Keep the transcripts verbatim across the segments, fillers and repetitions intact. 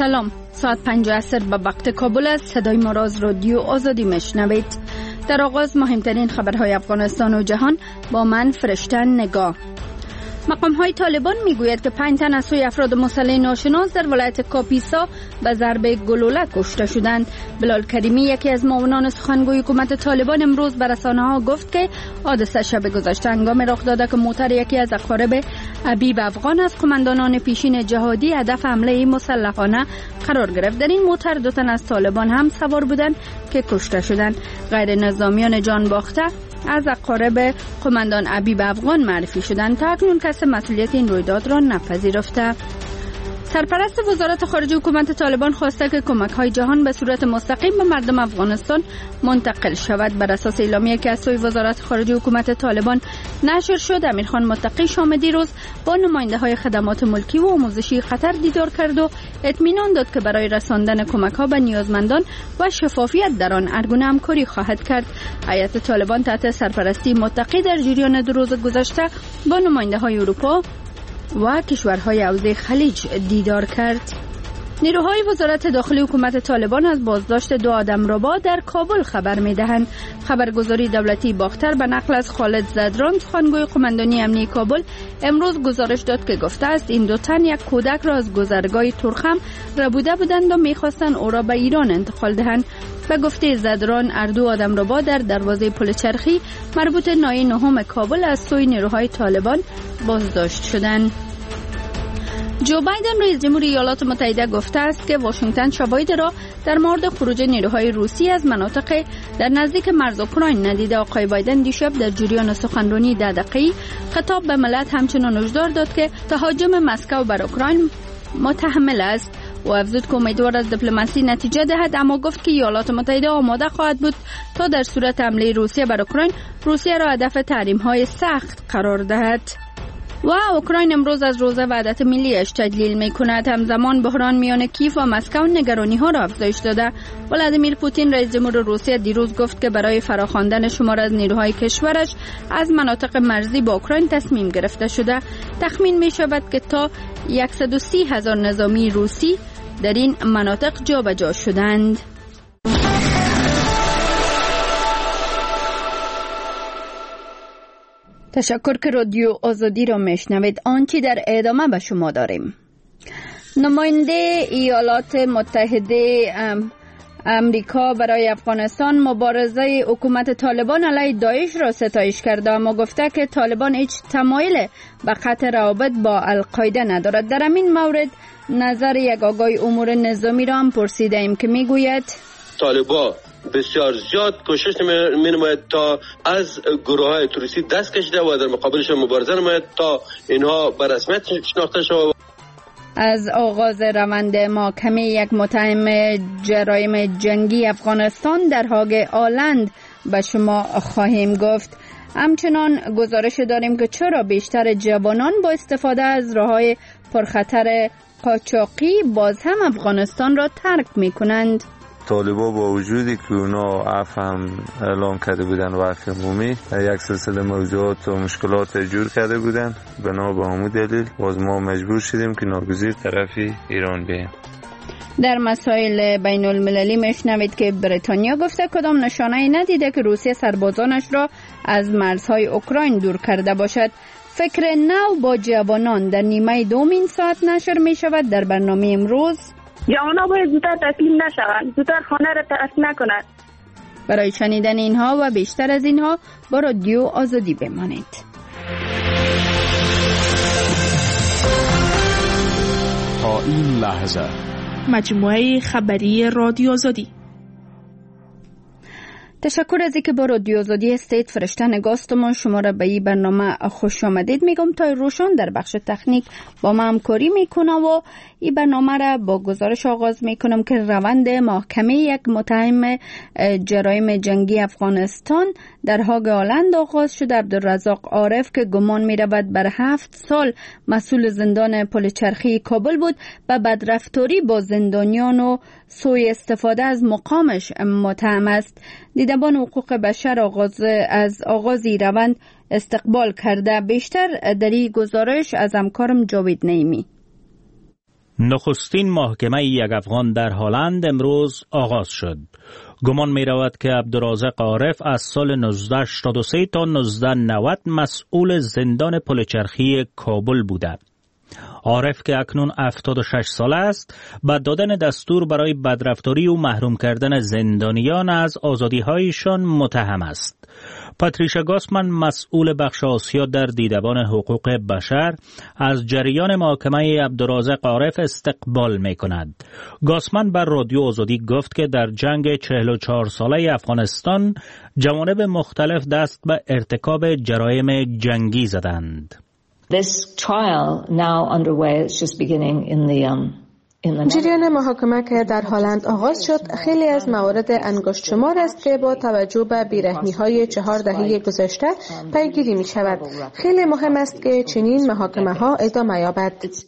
سلام، ساعت پنج عصر به وقت کابل است. صدای ما را از رادیو آزادی میشنوید. در آغاز مهمترین خبرهای افغانستان و جهان با من فرشته نگاه. مقام های طالبان میگوید که پنج تن از سوی افراد مسلح ناشناس در ولایت کاپیسا به ضرب گلوله کشته شدند. بلال کریمی، یکی از معاونان سخنگوی حکومت طالبان، امروز به رسانه‌ها گفت که حادثه شب گذشته هنگام رخ داده که موتر یکی از اقارب حبیب افغان از قماندانان پیشین جهادی هدف حمله مسلحانه قرار گرفت. در این موتر دو تن از طالبان هم سوار بودند که کشته شدند. غیر نظامیان جان باخته از اقارب قماندان حبیب افغان معرفی شدند. تا اکنون کس مسئولیت این رویداد را نپذیرفته. سرپرست وزارت خارجه حکومت طالبان خواسته که کمک‌های جهان به صورت مستقیم به مردم افغانستان منتقل شود. بر اساس اعلامیه‌ای که از سوی وزارت خارجه حکومت طالبان نشر شد، امیرخان متقی شام دیروز با نماینده‌های خدمات ملکی و آموزشی قطر دیدار کرد و اطمینان داد که برای رساندن کمک‌ها به نیازمندان و شفافیت در آن هرگونه همکاری خواهد کرد. هیئت طالبان تحت سرپرستی متقی در جریان دو روز گذشته با نماینده‌های اروپا و کشورهای حوزه خلیج دیدار کرد. نیروهای وزارت داخلی حکومت طالبان از بازداشت دو آدمربا در کابل خبر می‌دهند. خبرگزاری دولتی باختر به نقل از خالد زدران، سخنگوی قماندانی امنیتی کابل، امروز گزارش داد که گفته است این دو تن یک کودک را از گذرگاه ترخم ربوده بودند و می‌خواستند او را به ایران انتقال دهند. به گفته زدران، هر دو آدمربا در دروازه پل چرخی مربوط ناحیه نهم کابل از سوی نیروهای طالبان بازداشت شدند. جو بایدن رئیس جمهور ایالات متحده گفته است که واشنگتن شواهد را در مورد خروج نیروهای روسی از مناطق در نزدیک مرز اوکراین ندیده. آقای بایدن دیشب در جریان سخنرانی ده دقیقه‌ای خطاب به ملت همچنان هشدار داد که تهاجم مسکو بر اوکراین متحمل است و افزود که امیدوار از دیپلماسی نتیجه دهد، اما گفت که ایالات متحده آماده خواهد بود تا در صورت حمله روسیه بر اوکراین، روسیه را هدف تحریم‌های سخت قرار دهد. و اوکراین امروز از روز وحدت ملیش تجلیل می کند. همزمان بحران میان کیف و مسکو نگرانی ها را افزایش داده. ولادیمیر پوتین رئیس جمهور روسیه دیروز گفت که برای فراخواندن شمار از نیروهای کشورش از مناطق مرزی با اوکراین تصمیم گرفته شده. تخمین می شود که تا صد و سی هزار نظامی روسی در این مناطق جابجا شدند. تشکر که رادیو آزادی را میشنوید. آنچه در ادامه به شما داریم. نماینده ایالات متحده امریکا برای افغانستان مبارزه حکومت طالبان علیه داعش را ستایش کرده، اما گفته که طالبان هیچ تمایل به قطع روابط با القاعده ندارد. در همین مورد نظر یک آگای امور نظامی را هم پرسیده ایم که میگوید طالبان بسیار زیاد کوشش می نماید تا از گروه های تروریستی دست کشیده و در مقابلش مبارزه نماید تا اینها به رسمیت شناخته شود. از آغاز روند محاکمه یک متهم جرایم جنگی افغانستان در هاگ آلند به شما خواهیم گفت. همچنان گزارش داریم که چرا بیشتر جوانان با استفاده از راه‌های پرخطر قاچاقی باز هم افغانستان را ترک می کنند. طالبا با وجودی که اونا عفو هم اعلام کرده بودن و عفو عمومی، یک سلسله موضوعات و مشکلات جور کرده بودن. بنا به همون دلیل باز ما مجبور شدیم که ناگزیر طرفی ایران بیاییم. در مسائل بین المللی میشنوید که بریتانیا گفته کدام نشانه‌ای ندیده که روسیه سربازانش را از مرزهای اوکراین دور کرده باشد. فکر نو با جوانان در نیمه دوم این ساعت نشر می شود. در برنامه امروز جوانا باید زودتر تسلیم نشوند، زودتر خانه را ترک نکنند. برای شنیدن اینها و بیشتر از اینها با رادیو آزادی بمانید. تا این لحظه مجموعه خبری رادیو آزادی. تشکر از اینکه با رادیو آزادی هستید. فرشته نگاستمان شما را به این برنامه خوش آمدید میگم. تا روشن در بخش تکنیک با ما همکاری میکنه و این برنامه را با گزارش آغاز میکنم که روند محاکمه یک متهم جرایم جنگی افغانستان در هاگ آلند آغاز شده. عبدالرزاق عارف که گمان میرود بر هفت سال مسئول زندان پل چرخی کابل بود و بدرفتاری با زندانیان و سوء استفاده از مقامش متهم است. دیدبان حقوق بشر آغاز از آغازی روند استقبال کرده. بیشتر در این گزارش از همکارم جاوید نعیمی. نخستین محاکمه یک افغان در هلند امروز آغاز شد. گمان می رود که عبدالرازق عارف از سال نوزده هشتاد و سه تا نوزده نود مسئول زندان پلچرخی کابل بوده. عارف که اکنون هفتاد و شش ساله است، با دادن دستور برای بدرفتاری و محروم کردن زندانیان از آزادی‌هایشان متهم است. پاتریشا گاسمن مسئول بخش آسیا در دیدبان حقوق بشر از جریان محاکمه عبدالرازق عارف استقبال می کند. گاسمن بر رادیو آزادی گفت که در جنگ چهل و چهار ساله افغانستان جوانب مختلف دست به ارتکاب جرایم جنگی زدند. This trial now underway is just beginning in the um جریان محاکمه که در هلند آغاز شد خیلی از موارد انگشت شمار است که با توجه به بیرحمی‌های چهار دهه گذشته پیگیری می شود. خیلی مهم است که چنین محاکمه ها ادامه یابد.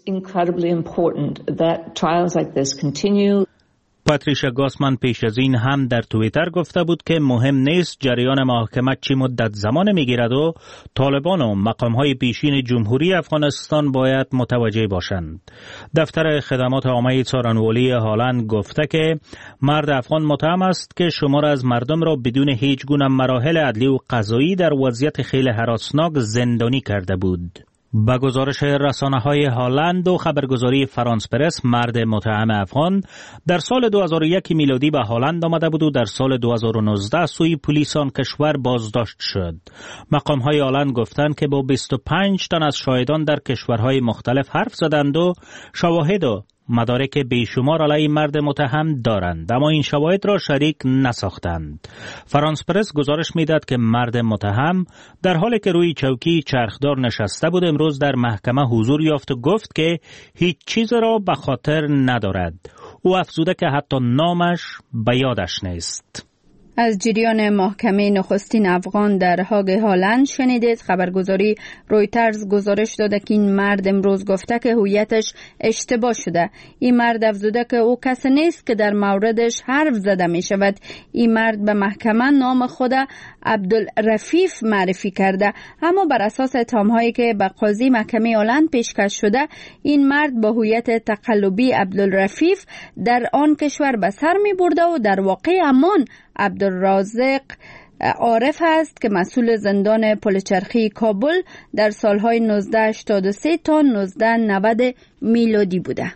پاتریشا گاسمن پیش از این هم در توییتر گفته بود که مهم نیست جریان محاکمه چی مدت زمان میگیرد و طالبان و مقامهای پیشین جمهوری افغانستان باید متوجه باشند. دفتر خدمات عامه څارنوالی هلند گفته که مرد افغان متهم است که شمار از مردم را بدون هیچ گونه مراحل عدلی و قضایی در وضعیت خیلی هراسناک زندانی کرده بود. با گزارش رسانه‌های هلند و خبرگزاری فرانس پرس، مرد متهم افغان در سال دو هزار و یک میلادی به هلند آمده بود و در سال دو هزار و نوزده سوی پلیس آن کشور بازداشت شد. مقام‌های هلند گفتند که با بیست و پنج تن از شاهدان در کشورهای مختلف حرف زدند و شواهد و مدارک بیشمار علیه مرد متهم دارند، اما این شواهد را شریک نساختند. فرانس پرس گزارش میداد که مرد متهم در حالی که روی چوکی چرخدار نشسته بود امروز در محکمه حضور یافت و گفت که هیچ چیز را به خاطر ندارد. او افزوده که حتی نامش به یادش نیست. از جریان محکمه نخستین افغان در هاگ هلند شنیدید. خبرگزاری رویترز گزارش داده که این مرد امروز گفته که هویتش اشتباه شده. این مرد افزوده که او کسی نیست که در موردش حرف زده می شود. این مرد به محکمه نام خود عبدالرفیف معرفی کرده، اما بر اساس اتهام‌هایی که به قاضی محکمه هلند پیشکش شده، این مرد با هویت تقلبی عبدالرفیف در آن کشور به سر می برده و در واقع امان عبدالرازق عارف است که مسئول زندان پلچرخی کابل در سالهای نوزده هشتاد و سه تا نوزده نود میلادی بوده.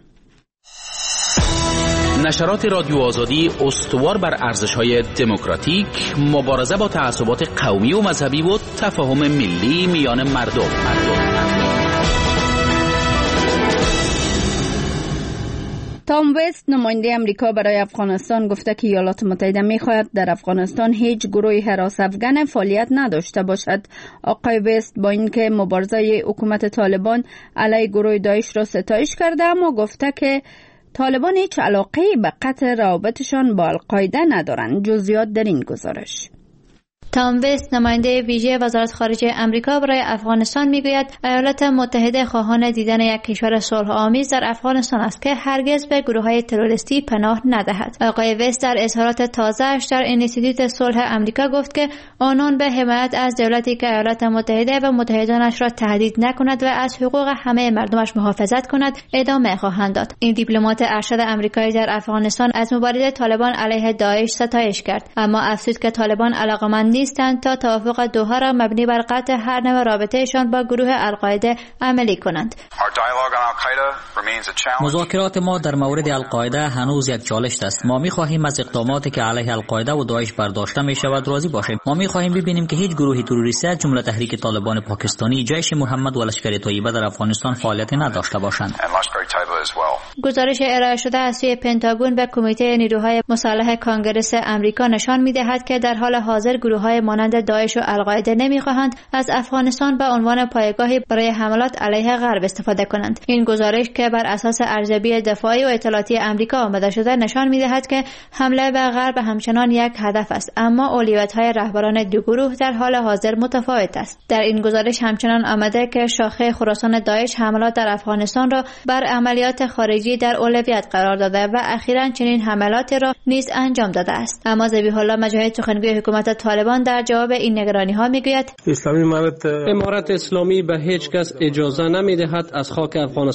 نشرات رادیو آزادی استوار بر ارزش‌های دموکراتیک، مبارزه با تعصبات قومی و مذهبی و تفاهم ملی میان مردم. مردم. تام وست نماینده امریکا برای افغانستان گفته که ایالات متحده می‌خواهد در افغانستان هیچ گروهی حراس افغان فعالیت نداشته باشد. آقای وست با اینکه مبارزه حکومت طالبان علیه گروه داعش را ستایش کرده، اما گفته که طالبان هیچ علاقه‌ای به قطع روابطشان با القاعده ندارند. جزئیات در این گزارش. تام وست نماینده ویژه وزارت خارجه آمریکا برای افغانستان میگوید ایالات متحده خواهان دیدن یک کشور صلح آمیز در افغانستان است که هرگز به گروه‌های تروریستی پناه ندهد. آقای وست در اظهارات تازه‌اش در اینستیتوت صلح آمریکا گفت که آنان به حمایت از دولتی که ایالات متحده و متحدانش را تهدید نکند و از حقوق همه مردمش محافظت کند ادامه خواهند داد. این دیپلمات ارشد آمریکایی در افغانستان از مبارزه طالبان علیه داعش ستایش کرد، اما افزود که طالبان علاقمند نیستند تا توافق دوحه را مبنی بر قطع هر نوع رابطهشان با گروه القاعده عملی کنند. مذاکرات ما در مورد القاعده هنوز یک چالش است. ما می‌خواهیم از اقداماتی که علیه القاعده و داعش برداشته می‌شود راضی باشیم. ما می‌خواهیم ببینیم که هیچ گروه تروریستی از جمله تحریک طالبان پاکستانی، جیش محمد و لشکر طیبه در افغانستان فعالیت نداشته باشند. گزارش ارائه شده از سوی پنتاگون به کمیته نیروهای مسلح کانگرس آمریکا نشان می‌دهد که در حال حاضر گروه‌های مانند داعش و القاعده نمی‌خواهند از افغانستان به عنوان پایگاهی برای حملات علیه غرب استفاده کنند. این گزارش که بر اساس ارزیابی دفاعی و اطلاعاتی آمریکا آماده شده نشان می‌دهد که حمله به غرب همچنان یک هدف است، اما اولویت‌های رهبران دو گروه در حال حاضر متفاوت است. در این گزارش همچنان آمده که شاخه خراسان داعش حملات در افغانستان را بر عملیات خارجی در اولویت قرار داده و اخیراً چنین حملاتی را نیز انجام داده است. اما ذبیح الله مجاهد سخنگوی حکومت طالبان در جواب این نگرانی‌ها میگوید اسلامی امارت اسلامی به هیچ کس اجازه نمی‌دهد از خاک افغانستان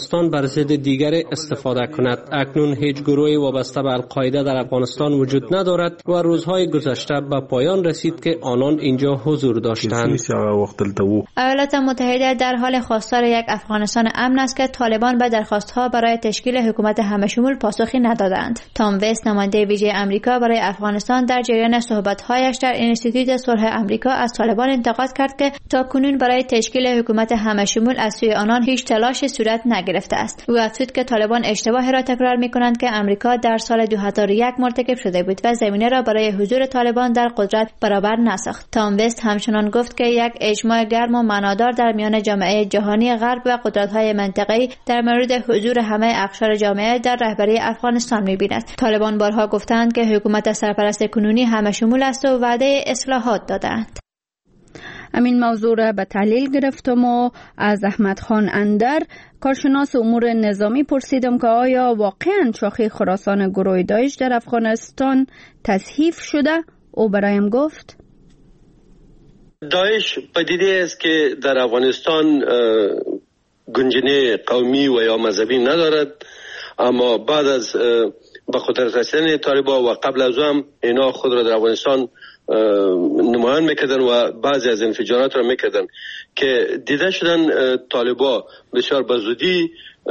افغانستان بر ضد دیگری استفاده کند. اکنون هیچ گروهی وابسته به القاعده در افغانستان وجود ندارد و روزهای گذشته به پایان رسید که آنان اینجا حضور داشتند. ایالات متحده در حال خواستار یک افغانستان امن است که طالبان به درخواست‌ها برای تشکیل حکومت همشمول پاسخی ندادند. تام وست نماینده ویژه آمریکا برای افغانستان در جریان صحبت‌هایش در اینستیتوت صلح آمریکا از طالبان انتقاد کرد که تاکنون برای تشکیل حکومت همشمول از سوی آنان هیچ تلاشی صورت نگرفته است. او افزود که طالبان اشتباهی را تکرار می‌کنند که آمریکا در سال دو هزار و یک مرتکب شده بود و زمینه را برای حضور طالبان در قدرت برابر نساخت. تام وست همچنان گفت که یک اجماع گرم و معنادار در میان جامعه جهانی غرب و قدرت‌های منطقه‌ای در مورد حضور همه اقشار جامعه در رهبری افغانستان می‌بیند. طالبان بارها گفتند که حکومت سرپرست کنونی همشمول است و وعده اصلاحات دادند. همین موضوع را به تحلیل گرفتم و از احمد خان اندر کارشناس امور نظامی پرسیدم که آیا واقعاً شاخه خراسان گروه داعش در افغانستان تضعیف شده؟ او برایم گفت داعش پدیده است که در افغانستان گنجینه قومی و یا مذهبی ندارد، اما بعد از به قدرت رسیدن طالبان و قبل از هم اینا خود را در افغانستان نمایان میکردن و بعضی از انفجارات را میکردن که دیده شدن طالبان بسیار بزودی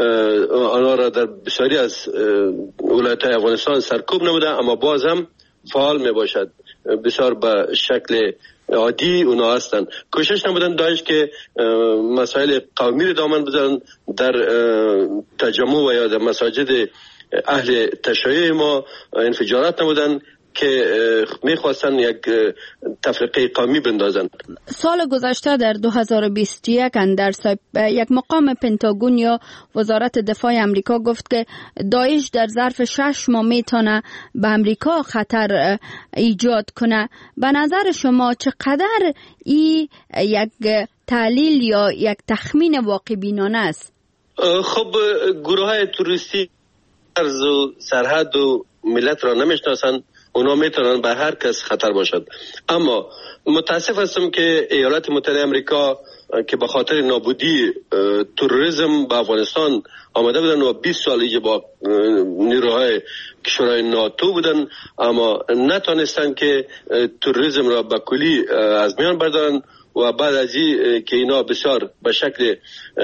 آنها را در بسیاری از ولایت‌های افغانستان سرکوب نموده، اما باز هم فعال میباشد. بسیار به شکل عادی اونا هستند. کوشش نمودن داعش که مسائل قومی را دامن بزنن در تجمع و یا در مساجد اهل تشیع ما انفجارات نمودن که میخواستن یک تفرقه قومی بندازن. سال گذشته در دو هزار و بیست و یک اندر یک مقام پنتاگون یا وزارت دفاع امریکا گفت که داعش در ظرف شش ماه میتونه به امریکا خطر ایجاد کنه. به نظر شما چقدر این یک تحلیل یا یک تخمین واقع بینانه است؟ خب گروه های توریستی ارز و سرحد و ملت را نمیشناسن، اونا میتونن به هر کس خطر باشد. اما متاسف هستم که ایالات متحده امریکا که به خاطر نابودی تروریسم به افغانستان آمده بودن و بیست سال ایجا با نیروهای کشورهای ناتو بودن، اما نتونستن که تروریسم را به کلی از میان بردارن و بعد از این که اینا بسیار به شکل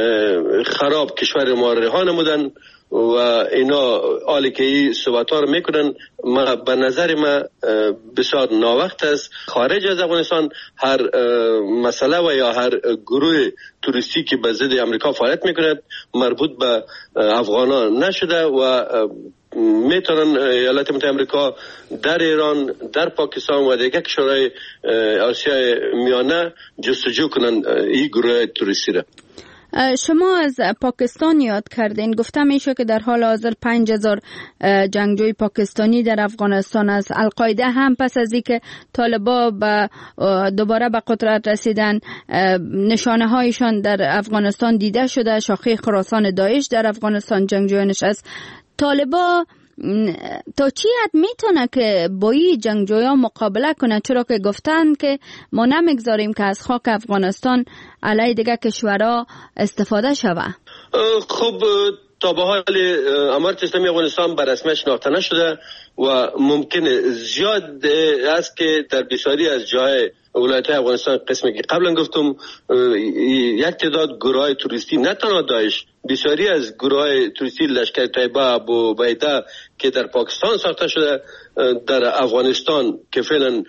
خراب کشور ما رها نمودن و اینا حالی که این صحبت ها رو میکنن، ما به نظر ما بسیار ناوقت است خارج از افغانستان هر مسئله و یا هر گروه توریستی که به ضد امریکا فعالیت میکند مربوط به افغانان نشده و میتونن ایالات متحده امریکا در ایران، در پاکستان و دیگر کشورهای آسیای میانه جستجو کنن این گروه توریستی را. شما از پاکستان یاد کردین، گفتم میشه که در حال حاضر پنج هزار جنگجوی پاکستانی در افغانستان است. القاعده هم پس از اینکه طالبان به دوباره به قدرت رسیدن نشانه هایشان در افغانستان دیده شده. شاخه خراسان داعش در افغانستان جنگجویانش است. طالبان تا چی حد میتونه که با این جنگجویان مقابله کنه، چرا که گفتن که ما نمیگذاریم که از خاک افغانستان علیه دیگه کشورها استفاده شوه؟ خب تا به حال امارت اسلامی افغانستان به رسمیت شناخته نشده و ممکنه زیاد است که در بسیاری از جای ولایت افغانستان قسمی که قبلا گفتم یک تعداد گروه توریستی نه تنها داعش، بسیاری از گروه توریستی لشکر طیبه، ابو عبیده که در پاکستان ساخته شده در افغانستان که فعلا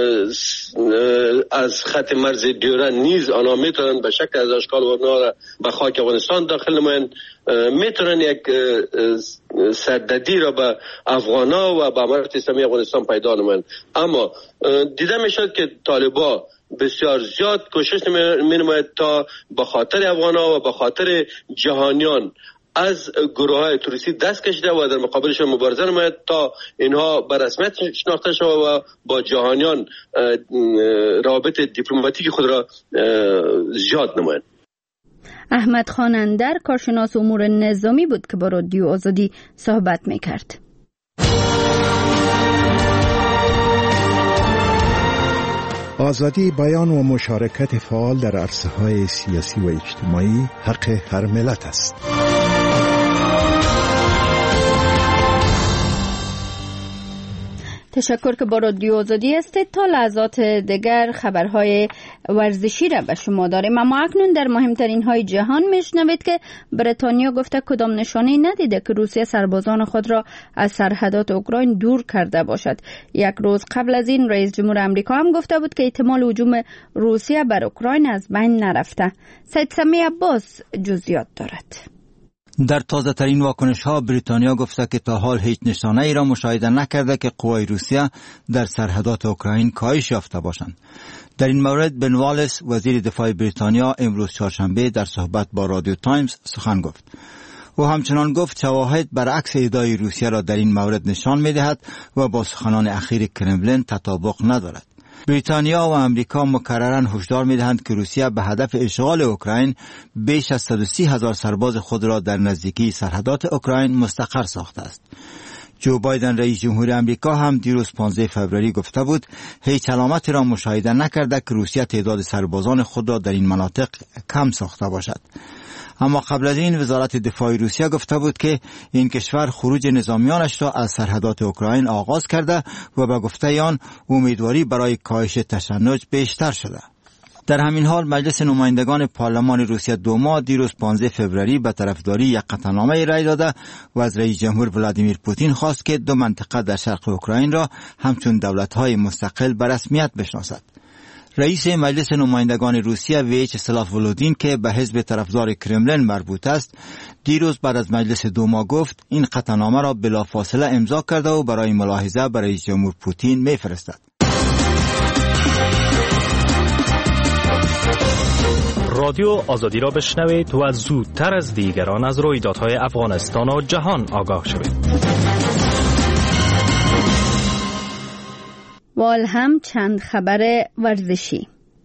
از خط مرز دیوره نیز آنها میتونن به شکل از اشکال و را به خاک افغانستان داخل نمایند، میتونن یک سردردی را به افغانا و به امارت اسلامی افغانستان پیدا نمایند. اما دیده میشد که طالبان بسیار زیاد کوشش می نماید تا به خاطر افغانا و به خاطر جهانیان از گروه های توریستی دست کشیده و در مقابلشان مبارزه نماید تا اینها به رسمیت شناخته شود و با جهانیان روابط دیپلماتیک خود را زیاد نماید. احمد خان اندر کارشناس امور نظامی بود که با رادیو آزادی صحبت میکرد. آزادی بیان و مشارکت فعال در عرصه‌های سیاسی و اجتماعی حق هر ملت است. تشکر که با رادیو آزادی هستید. تا لحظات دیگر خبرهای ورزشی را به شما داریم. اما اکنون در مهمترین های جهان میشنوید که بریتانیا گفته کدام نشانه‌ای ندیده که روسیه سربازان خود را از سرحدات اوکراین دور کرده باشد. یک روز قبل از این رئیس جمهور آمریکا هم گفته بود که احتمال هجوم روسیه بر اوکراین از بین نرفته. سید سمی عباس جزئیات دارد. در تازه ترین واکنش ها بریتانیا گفته که تا حال هیچ نشانه ای را مشاهده نکرده که قوای روسیه در سرحدات اوکراین کاهش یافته باشند. در این مورد بن والیس وزیر دفاع بریتانیا امروز چهارشنبه در صحبت با رادیو تایمز سخن گفت. او همچنان گفت شواهد برعکس ادعای روسیه را در این مورد نشان می‌دهد و با سخنان اخیر کرملین تطابق ندارد. بریتانیا و امریکا مکرراً هشدار می‌دهند که روسیه به هدف اشغال اوکراین بیش از صد و سی هزار سرباز خود را در نزدیکی سرحدات اوکراین مستقر ساخته است. جو بایدن رئیس جمهور آمریکا هم دیروز پانزده فوریه گفته بود هیچ علامتی را مشاهده نکرده که روسیه تعداد سربازان خود را در این مناطق کم ساخته باشد. اما قبل از این وزارت دفاع روسیه گفته بود که این کشور خروج نظامیانش را از سرحدات اوکراین آغاز کرده و به گفته آن امیدواری برای کاهش تشنج بیشتر شده. در همین حال مجلس نمایندگان پارلمان روسیه دوما دیروز پانزده فوریه به طرفداری یک قطعنامه رای داده و از رئیس جمهور ولادیمیر پوتین خواست که دو منطقه در شرق اوکراین را همچون دولت‌های مستقل به رسمیت بشناسد. رئیس مجلس نمایندگان روسیه ویاچسلاو ولودین که به حزب طرفدار کرملین مربوط است دیروز بعد از مجلس دوما گفت این قطعنامه را بلافاصله امضا کرده و برای ملاحظه برای رئیس جمهور پوتین می‌فرستد. رادیو آزادی را بشنوید و زودتر از دیگران از رویدادهای افغانستان و جهان آگاه شوید. وال هم چند خبر ورزشی.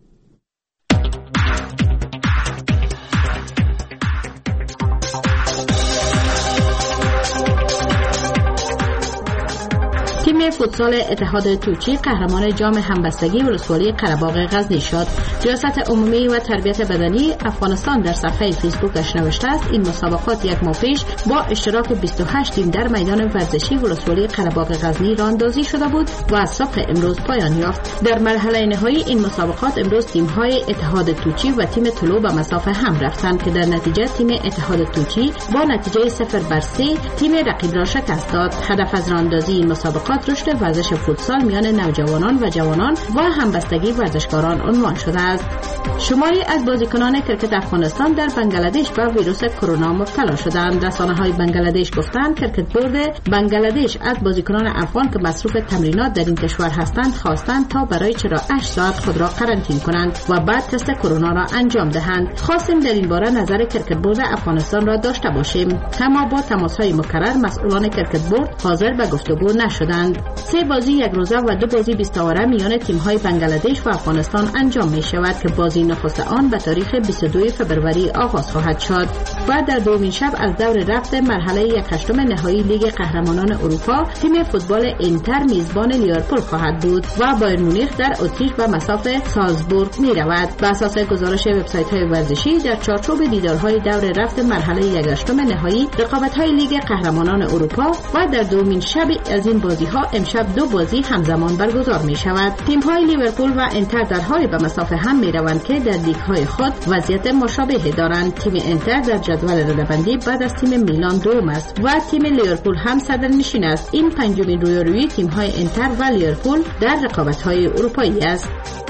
تیم فوتسال اتحاد توچی قهرمان جام همبستگی ولسوالی قره‌باغ غزنی شد. ریاست عمومی و تربیت بدنی افغانستان در صفحه فیسبوکش نوشته است این مسابقات یک ماه پیش با اشتراک بیست و هشت تیم در میدان ورزشی ولسوالی قره‌باغ غزنی راهاندازی شده بود و از صبح امروز پایان یافت. در مرحله نهایی این مسابقات امروز تیم‌های اتحاد توچی و تیم طلوع به مسافه هم رفتند که در نتیجه تیم اتحاد توچی با نتیجه صفر بر سه تیم رقیب را شکست داد. هدف از راهاندازی این مسابقات رشد ورزش فوتسال میان نوجوانان و جوانان و همبستگی ورزشکاران عنوان شده است. شماری از بازیکنان کرکت افغانستان در بنگلادش به ویروس کرونا مبتلا شدند. رسانه‌های بنگلادش گفتند کرکت بورد بنگلادش از بازیکنان افغان که مصروف تمرینات در این کشور هستند خواستند تا برای چرا هشت ساعت خود را قرنطینه کنند و بعد تست کرونا را انجام دهند. خواستیم در این باره نظر کرکت بورد افغانستان را داشته باشیم، اما با تماس‌های مکرر مسئولان کرکت بورد حاضر به گفتگو نشدند. سه بازی یک روزه و دو بازی بیست اوره میان تیم‌های بنگلادش و افغانستان انجام می شود که بازی نخست آن به تاریخ بیست و دو فوریه آغاز خواهد شد و در دومین شب از دور رفت مرحله یک هشتم نهایی لیگ قهرمانان اروپا تیم فوتبال اینتر میزبان لیورپول خواهد بود و بایر مونیخ در اتریش به مسافه سالزبورگ می رود. بر اساس گزارش وبسایت‌های ورزشی در چارچوب دیدارهای دور رفت مرحله یک هشتم نهایی رقابت‌های لیگ قهرمانان اروپا و در دومین شب از این بازی‌ها امشب دو بازی همزمان برگزار می شود. تیم‌های لیورپول و انتر در حال به مسافه هم می روند که در لیگ‌های خود وضعیت مشابهی دارند. تیم انتر در جدول رده‌بندی بعد از تیم میلان دوم است و تیم لیورپول هم صدرنشین است. این پنجمین رویارویی تیم‌های انتر و لیورپول در رقابت‌های اروپایی است.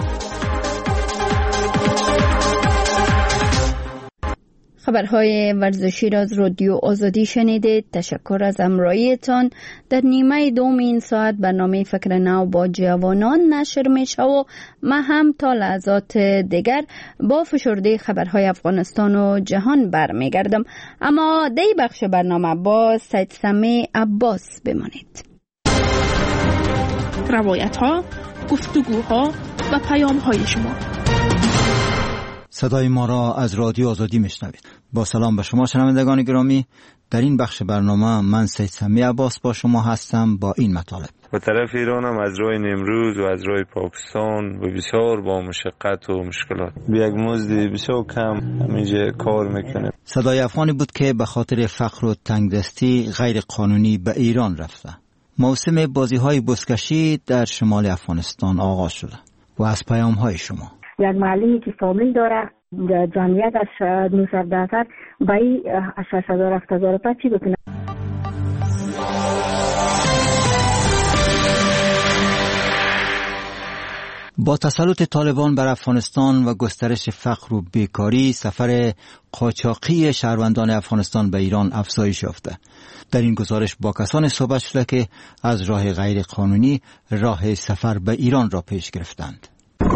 خبرهای ورزشی را از رادیو آزادی شنیدید. تشکر از همراهیتان. در نیمه دوم این ساعت برنامه فکر نو با جوانان نشر می شود و ما هم تا لحظات دیگر با فشرده خبرهای افغانستان و جهان برمیگردم. اما دی بخش برنامه با سید سمی عباس بمانید. روایت ها، گفتگوها و پیام های شما. صدای ما را از رادیو آزادی میشنوید. با سلام به شما شنوندگان گرامی. در این بخش برنامه من سید سمی عباس با شما هستم با این مطالب. و طرف ایران هم از راه نمروز و از راه پاکستان و بسیار با مشقت و مشکلات به یک مزد بسیار کم همینجا کار میکنه. صدای افغانی بود که به خاطر فقر و تنگدستی غیر قانونی به ایران رفته. موسم بازی‌های بزکشی در شمال افغانستان آغاز شده و از پیام‌های شما. یک معلمی که فامیل داره جمعیت از نهصد درصد بایی از شش هزار هفت هزار تا چی بکنه. با تسلط طالبان بر افغانستان و گسترش فقر و بیکاری، سفر قاچاقی شهروندان افغانستان به ایران افزایش یافته. در این گزارش با کسانی صحبت شده که از راه غیر قانونی راه سفر به ایران را پیش گرفتند.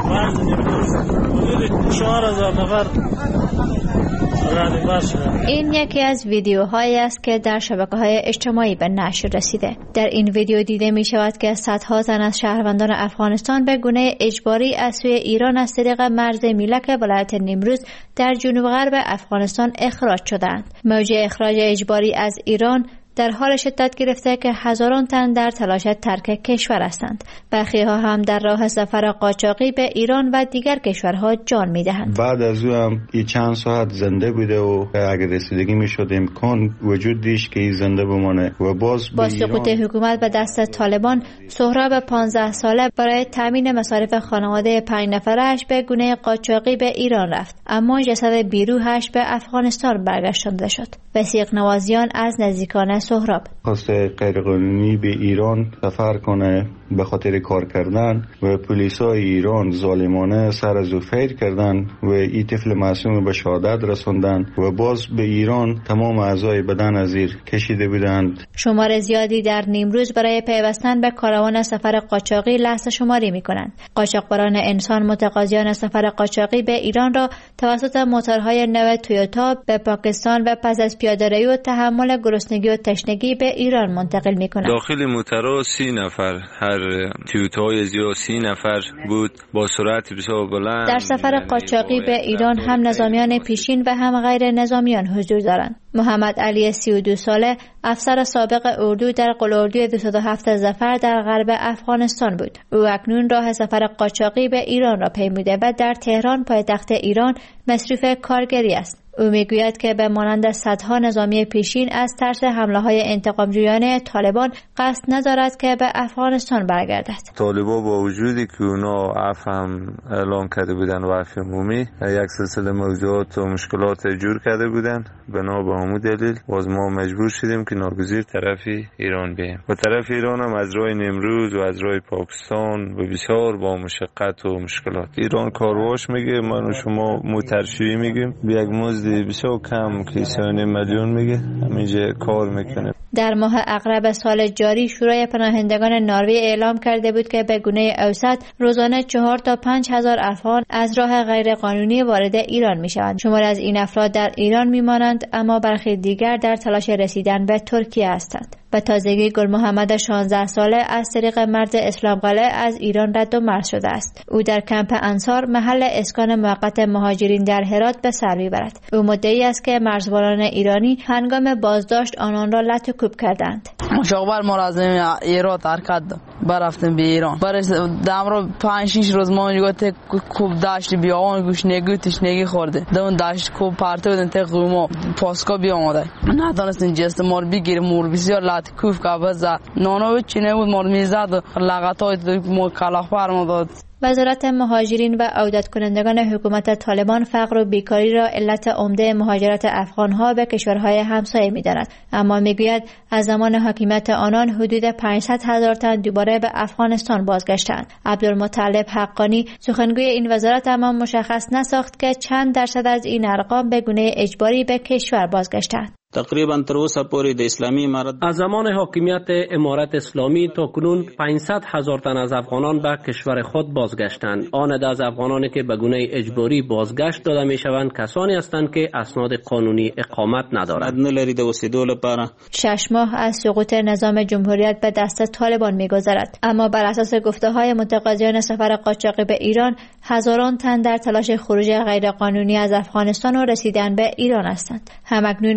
این یکی از ویدیوهایی است که در شبکه‌های اجتماعی به نشر رسیده. در این ویدیو دیده می شود که صدها تن از شهروندان افغانستان به گونه اجباری از سوی ایران از طریق مرز میلک ولایت نیمروز در جنوب غرب افغانستان اخراج شدند. موج اخراج اجباری از ایران در حال شدت گرفته که هزاران تن در تلاش ترک کشور هستند. برخی ها هم در راه سفر قاچاقی به ایران و دیگر کشورها جان می‌دهند. بعد از او هم این چند ساعت زنده بوده و اگر رسیدگی می‌شد امکان وجود داشت که این زنده بمانه و باز با سقوط حکومت به دست طالبان، سهراب پانزده ساله برای تامین مصارف خانواده پنج نفرش به گونه قاچاقی به ایران رفت، اما جسد بیروحش به افغانستان برگشتانده شد. وثیق نوازیان از نزدیکان سهراب خواست غیرقانونی به ایران سفر کنه به خاطر کار کردن و پلیسای ایران ظالمانه سر از او فیر کردن و این طفل معصوم به شهادت رسوندن و باز به ایران تمام اعضای بدن از زیر کشیده بودند. شمار زیادی در نیمروز برای پیوستن به کاروان سفر قاچاقی لحظه شماری می کنند. قاچاقبران انسان متقاضیان سفر قاچاقی به ایران را توسط موتورهای نو تویوتا به پاکستان و پس از پیاده‌روی و تحمل گرسنگی و تشنگی به ایران منتقل می کنند. داخل موتورها سی نفر، هر تویوتای زیرا سی نفر بود با سرعت بسیار بلند. در سفر قاچاقی به ایران هم نظامیان پیشین و هم غیر نظامیان حضور دارند. محمد علی سی و دو ساله افسر سابق اردو در قلاردوی دویست و هفت ظفر در غرب افغانستان بود. او اکنون راه سفر قاچاقی به ایران را پیموده و در تهران پایتخت ایران مصروف کارگری است. او میگوید که به مانند صدها نظامی پیشین از ترس حمله های انتقام جویانه طالبان قصد ندارد که به افغانستان برگردد. طالبان با وجودی که اونا عفو هم اعلام کرده بودن و عفو عمومی، یک سلسله موضوعات و مشکلات جور کرده بودن. بنا به همون دلیل باز ما مجبور شدیم که ناگزیر طرفی ایران بیم. و طرف ایران هم از راه نیمروز و از راه پاکستان و بسیار با مشقت و مشکلات. ایران کارواش میگه، من و شما موترشویی میگیم، به یک مزد بسیار کم که سه و نیم میلیون میگه همینجا کار میکنه. در ماه اغرب سال جاری شورای پناهندگان نروژ اعلام کرده بود که به گونه اوسط روزانه چهار تا پنج هزار افغان از راه غیر قانونی وارد ایران میشوند. شمار از این افراد در ایران میمانند، اما برخی دیگر در تلاش رسیدن به ترکیه هستند. و تازگی گل محمد شانزده ساله از طریق مرز اسلام قلعه از ایران رد و مرز شده است. او در کمپ انصار محل اسکان موقت مهاجرین در هرات به سر میبرد. او مدعی است که مرزبانان ایرانی هنگام بازداشت آنان را لط و کوب کردند. مشاور ما را از ایران ترک کرد، برفتیم به ایران. برای دمرو پنج شش روز ما اونجا ته کوب داشت بیاون گوشنگی تشنگی خورده. دون داشت کوب پرته بودن ته قومو پاسکا بیا اومده. ندانستین جست مار بگیر مور بسیار لط کوب کابز نانو چینه بود مار میزد لغتای مو کلاخ فرما داد. وزارت مهاجرین و عودت کنندگان حکومت طالبان فقر و بیکاری را علت عمده مهاجرت افغانها به کشورهای همسایه می‌داند، اما میگوید از زمان حاکمیت آنان حدود پانصد هزار تن دوباره به افغانستان بازگشتند. عبدالمطلب حقانی سخنگوی این وزارت اما مشخص نساخت که چند درصد از این ارقام به گونه اجباری به کشور بازگشتند. تقریبا تر اوسه پورې د اسلامي امارت از زمان حاکمیت امارت اسلامی تا کنون پانصد هزار تن از افغانان به کشور خود بازگشتند. آن از افغانانی که به گونه اجباری بازگشت داده میشوند کسانی هستند که اسناد قانونی اقامت ندارند. نلري د اوسېدو لپاره شش ماه از سقوط نظام جمهوریت به دست طالبان میگذرد، اما بر اساس گفته‌های متقاضیان سفر قاچاقی به ایران هزاران تن در تلاش خروج غیرقانونی از افغانستان و رسیدن به ایران هستند. همکنون محدودیت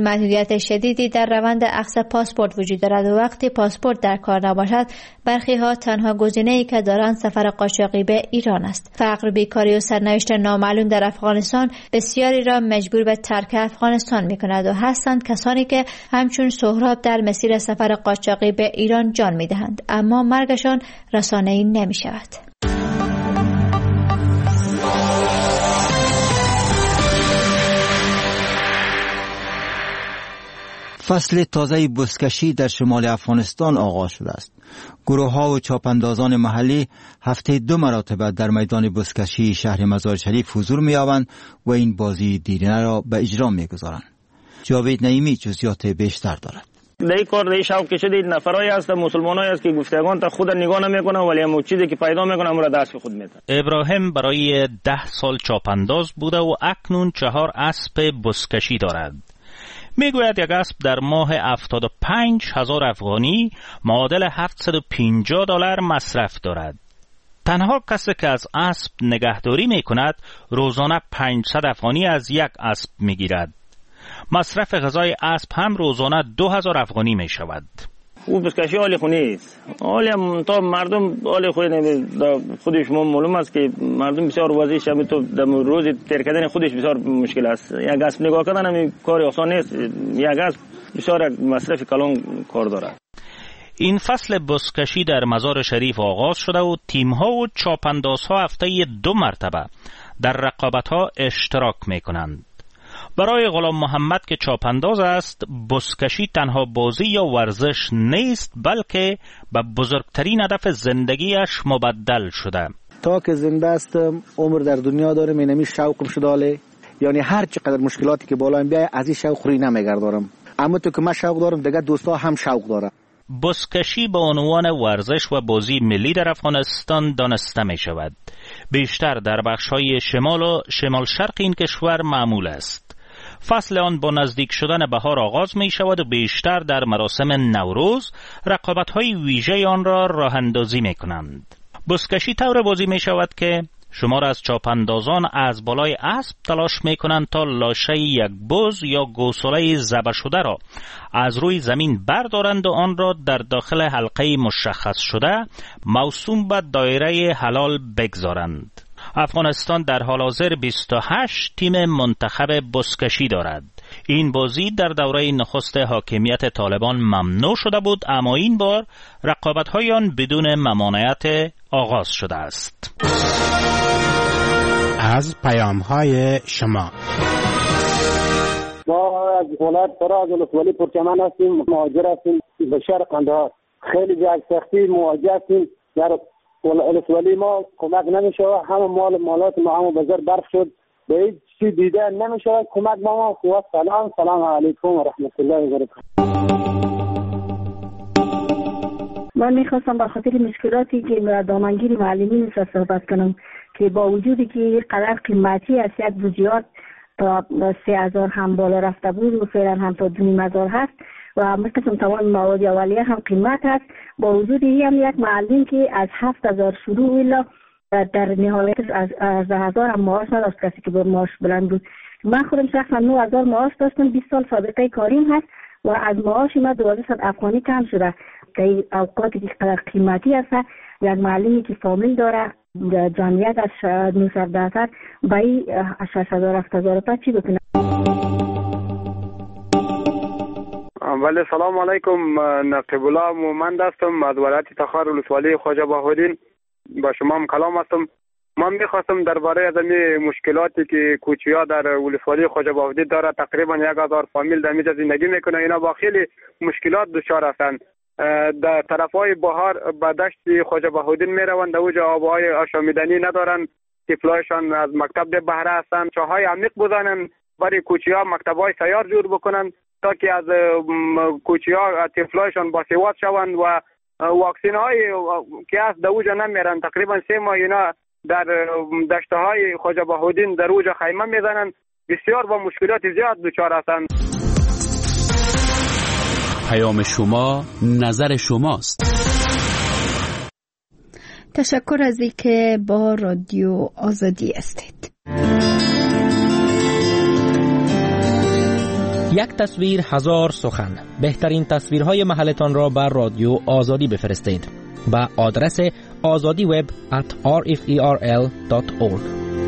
فعالیت شدیدی در روند اخذ پاسپورت وجود دارد و وقتی پاسپورت در کار نباشد برخی ها تنها گزینه‌ای که دارند سفر قاچاقی به ایران است. فقر، بیکاری و سرنوشت نامعلوم در افغانستان بسیاری را مجبور به ترک افغانستان می‌کند و هستند کسانی که همچون سهراب در مسیر سفر قاچاقی به ایران جان می‌دهند اما مرگشان رسانه‌ای نمی‌شود. فصل تازه بزکشی در شمال افغانستان آغاز شده است. گروه ها و چاپاندازان محلی هفته دو مرتبه در میدان بزکشی شهر مزار شریف حضور می‌یابند و این بازی دیرینه را به اجرا می‌گذارند. جاوید نعیمی جزئیات بیشتر دارد. در کار در شوق که شده نفرایی هست مسلمانایی هست که گفتگان تا خود نگاه نمیکنن ولی همون چیزی که پیدا میکنن اون را دست به خود میدن. ابراهیم برای ده سال چاپانداز بوده و اکنون چهار اسب بزکشی دارد. میگوید یک اسب در ماه هفتاد و پنج هزار افغانی معادل هفتصد و پنجاه دلار مصرف دارد. تنها کسی که از اسب نگهداری میکند روزانه پانصد افغانی از یک اسب میگیرد. مصرف غذای اسب هم روزانه دو هزار افغانی می شود. او بزکشی حال خونی است. حالی هم تا مردم حال خود خودش معلوم است که مردم بسیار وضعیت هم تو در روز تیر کردن خودش بسیار مشکل است. یک اسب نگاه کردن هم کار آسان نیست. یک اسب بسیار مصرف کلان کار دارد. این فصل بزکشی در مزار شریف آغاز شده و تیم‌ها و چاپاندازها هفته دو مرتبه در رقابت‌ها اشتراک می‌کنند. برای غلام محمد که چاپانداز است، بزکشی تنها بازی یا ورزش نیست بلکه به بزرگترین هدف زندگیش مبدل شده. تا که زنده استم عمر در دنیا دارم اینمی شوقم شداله، یعنی هر چقدر مشکلاتی که بالا بیای از این شوق خوری نمیگردارم، اما تو که من شوق دارم دیگه دوستا هم شوق داره. بزکشی به عنوان ورزش و بازی ملی در افغانستان دانسته می شود. بیشتر در بخش‌های شمال و شمال شرق این کشور معمول است. فصل آن با نزدیک شدن بهار آغاز می شود و بیشتر در مراسم نوروز رقابت‌های ویژه آن را راه اندازی می کنند. بزکشی طور بازی می شود که شمار از چاپاندازان از بالای اسب تلاش می کنند تا لاشه یک بز یا گوساله ذبح شده را از روی زمین بردارند و آن را در داخل حلقه مشخص شده موسوم به دایره حلال بگذارند. افغانستان در حال حاضر بیست و هشت تیم منتخب بزکشی دارد. این بازی در دوره نخست حاکمیت طالبان ممنوع شده بود اما این بار رقابت‌های آن بدون ممانعت آغاز شده است. از پیام‌های شما ما از ولایت فراز ولسوالی پرچمن هستیم، مهاجر هستیم به شهر قندهار. خیلی جای سختی مواجه هستیم. در ولسوالی ما کمک نمیشه، همه مال مالات ما همه بازار برف شد، به هیچ چی دیده نمیشه کمک ما ما خواه. سلام سلام علیکم و رحمت الله و برکاته. من میخواستم به خاطر مشکلاتی که دامنگیر معلمین سر صحبت کنم که با وجودی که قدر قیمتی است، یک بوجیات تا سه هزار هم بالا رفته بود و فعلا هم تا دو هزار هست و مثل تمام مواد اولیه هم قیمت هست. با وجودی هم یک معلم که از هفت هزار شروع الا در نهایت از از هزار هم معاش نداشت، کسی که با معاش بلند بود. من خودم شخصا نه هزار معاش داشتم، بیست سال سابقه کاریم هست و از معاش من دوازده افغانی کم شده. که اوقاتی که قدر قیمتی هست، یک معلمی که فامیل داره جمعیت از نوصد دهتر بایی شش هزار هفت هزار تا چی بکنه؟ ولی سلام علیکم، نقیب الله مومند هستم از ولایت تخار ولسوالی خواجه بهاءالدین. با شما هم کلام هستم. من میخواستم درباره از این مشکلاتی که کوچیا در ولسوالی خواجه بهاءالدین داره، تقریبا یک هزار فامیل در اینجا زندگی میکنه، اینا با خیلی مشکلات دچار هستند. در طرفای بهار به دشت خواجه بهاءالدین میروند، اوجا آبهای آشامیدنی ندارن، طفلایشان از مکتب به بهره هستند، چاهای عمیق بزنن برای کوچیا مکتبای سیار جور بکنن تا که از کوچیا طفلایشان باسواد شوند و واکسین های که از در اوجا نمیرن. تقریبا سه ماه اینا در دشتهای خواجه بهاءالدین در اوجا خیمه میزنن، بسیار با مشکلات زیاد دچار هستند. پیام شما نظر شماست. تشکر از اینکه با رادیو آزادی هستید. یک تصویر هزار سخن. بهترین تصویرهای محلتان را بر رادیو آزادی بفرستید با آدرس azadi web at r f e r l dot org.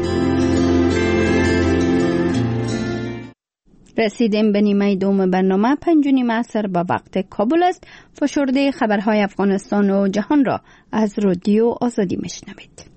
رسیدیم به نیمه دوم برنامه. پنج و نیم عصر به وقت کابل است. فشرده خبرهای افغانستان و جهان را از رادیو آزادی میشنوید.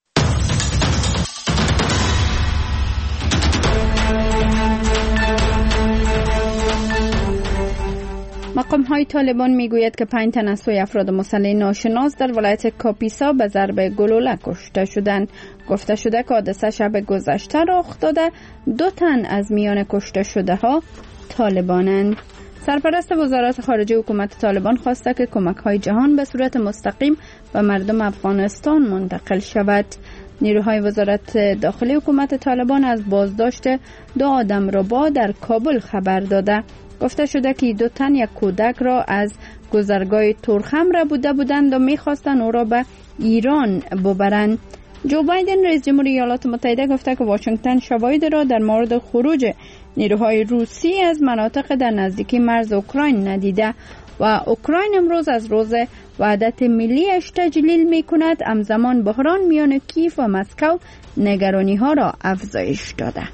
مقام های طالبان میگوید که پنج تن از سوی افراد مسلح ناشناس در ولایت کاپیسا به ضرب گلوله کشته شدند. گفته شده که حادثه شب گذشته رخ داده. دو تن از میان کشته شده ها طالبانند. سرپرست وزارت خارجه حکومت طالبان خواسته که کمک های جهان به صورت مستقیم به مردم افغانستان منتقل شود. نیروهای وزارت داخلی حکومت طالبان از بازداشت دو آدم ربا در کابل خبر داده. گفته شده که دو تن یک کودک را از گذرگاه تورخم بوده بودند و میخواستند او را به ایران ببرند. جو بایدن رئیس جمهور ایالات متحده گفته که واشنگتن شواهد را در مورد خروج نیروهای روسی از مناطق در نزدیکی مرز اوکراین ندیده و اوکراین امروز از روز وحدت ملیش تجلیل می کند. همزمان بحران میان کیف و مسکو نگرانی ها را افزایش داده.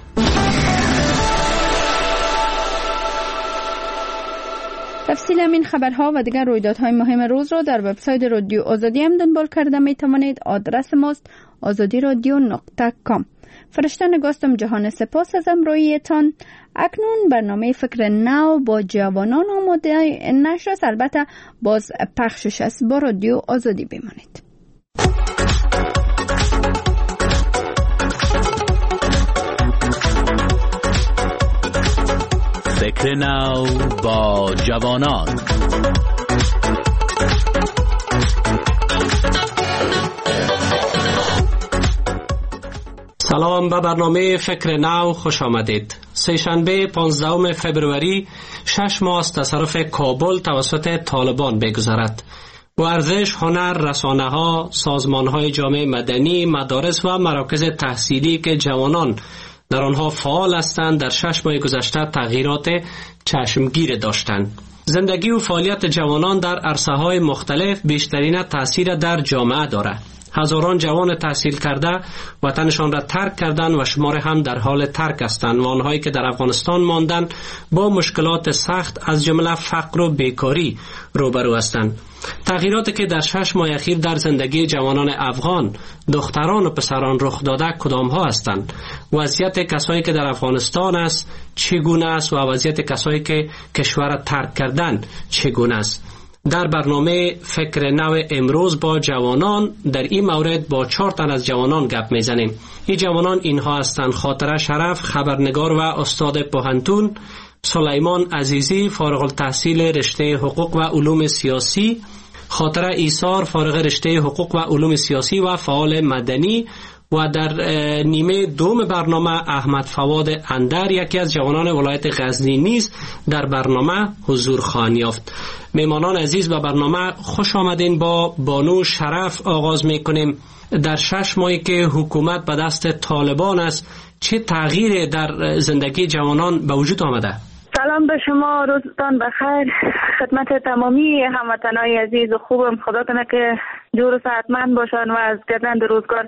تفصیل این خبرها و دیگر رویدادهای مهم روز را در وبسایت رادیو آزادی هم دنبال کرده می توانید. آدرس ماست آزادی رادیو نقطه کام. فرشته نگاستم جهان سپاس از امرویتان. اکنون برنامه فکر نو با جوانان آماده نشر است. البته باز پخشش است. با رادیو آزادی بمانید. فکر نو با جوانان. سلام، به برنامه فکر نو خوش آمدید. سه‌شنبه پانزدهم فبروری شش ماه از تصرف کابل توسط طالبان بگذرد. ورزش، هنر، رسانه‌ها، سازمان‌های جامعه مدنی، مدارس و مراکز تحصیلی که جوانان در آنها فعال هستند در شش ماه گذشته تغییرات چشمگیر داشتند. زندگی و فعالیت جوانان در عرصه‌های مختلف بیشترین تأثیر در جامعه دارد. هزاران جوان تحصیل کرده وطنشان را ترک کردند و شمار هم در حال ترک هستند و آنهایی که در افغانستان ماندند با مشکلات سخت از جمله فقر و بیکاری روبرو هستند. تغییراتی که در شش ماه اخیر در زندگی جوانان افغان، دختران و پسران رخ داده کدام ها هستند؟ وضعیت کسایی که در افغانستان است چگونه است و وضعیت کسایی که کشور ترک کردند چگونه است؟ در برنامه فکر نو امروز با جوانان در این مورد با چهار تن از جوانان گپ میزنیم. این جوانان اینها هستند: خاطره شرف، خبرنگار و استاد پوهنتون، سلیمان عزیزی، فارغ التحصیل رشته حقوق و علوم سیاسی، خاطره ایثار، فارغ رشته حقوق و علوم سیاسی و فعال مدنی، و در نیمه دوم برنامه احمد فواد اندر، یکی از جوانان ولایت غزنی نیز در برنامه حضور خواهند یافت. میهمانان عزیز به برنامه خوش آمدین. با بانو شرف آغاز میکنیم. در شش ماهی که حکومت به دست طالبان است چه تغییری در زندگی جوانان به وجود آمده؟ سلام به شما، روزتان بخیر. خدمت تمامی هموطنان عزیز و خوبم. خدا کنه که جور و صحتمند باشن و از گردن روزگار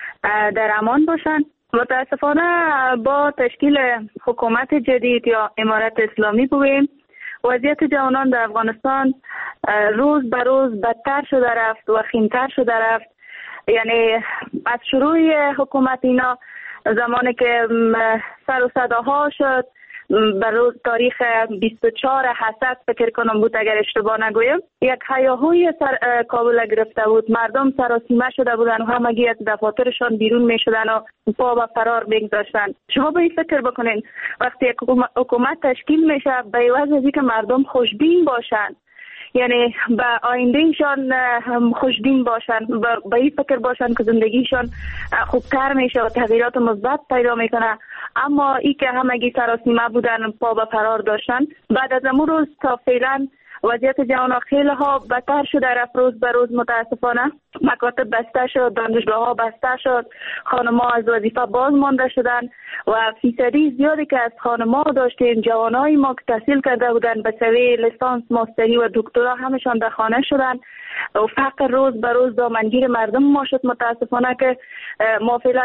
در امان باشن. متاسفانه با تشکیل حکومت جدید یا امارت اسلامی بگوییم، وضعیت جوانان در افغانستان روز به روز بدتر شده رفت و خیمتر شده رفت. یعنی از شروع حکومت اینا زمانی که سر و صداها شد بر روز تاریخ بیست و چهار حسد فکر کنم بود اگر اشتباه نگویم، یک هیاهوی سر کابل گرفته بود. مردم سراسیمه شده بودن و همگی از دفاترشان بیرون می شدن و پا به فرار میگذاشتن. شما به این فکر بکنین وقتی یک حکومت تشکیل میشه به عوض از اینکه مردم خوشبین باشن، یعنی به آیندهشان خوشبین باشن، به این فکر باشن که زندگیشان خوبتر میشه و تغییرات مثبت پیدا میکنه، اما ای که همگی سراسیمه بودن پا به فرار داشتن. بعد از امون روز تا فعلا وضعیت جوانان خیلی ها بدتر شده رفت روز به روز متاسفانه. مکاتب بسته شد، دانشگاه ها بسته شد، خانم‌ها از وظیفه باز مانده شدن و فیصدی زیادی که از خانم‌ها داشتیم، جوانای ما که تحصیل کرده بودن به سوی لیسانس، ماستری و دکترا همشان در خانه شدن و فقر روز به روز دامنگیر مردم ما شد. متاسفانه که ما فعلا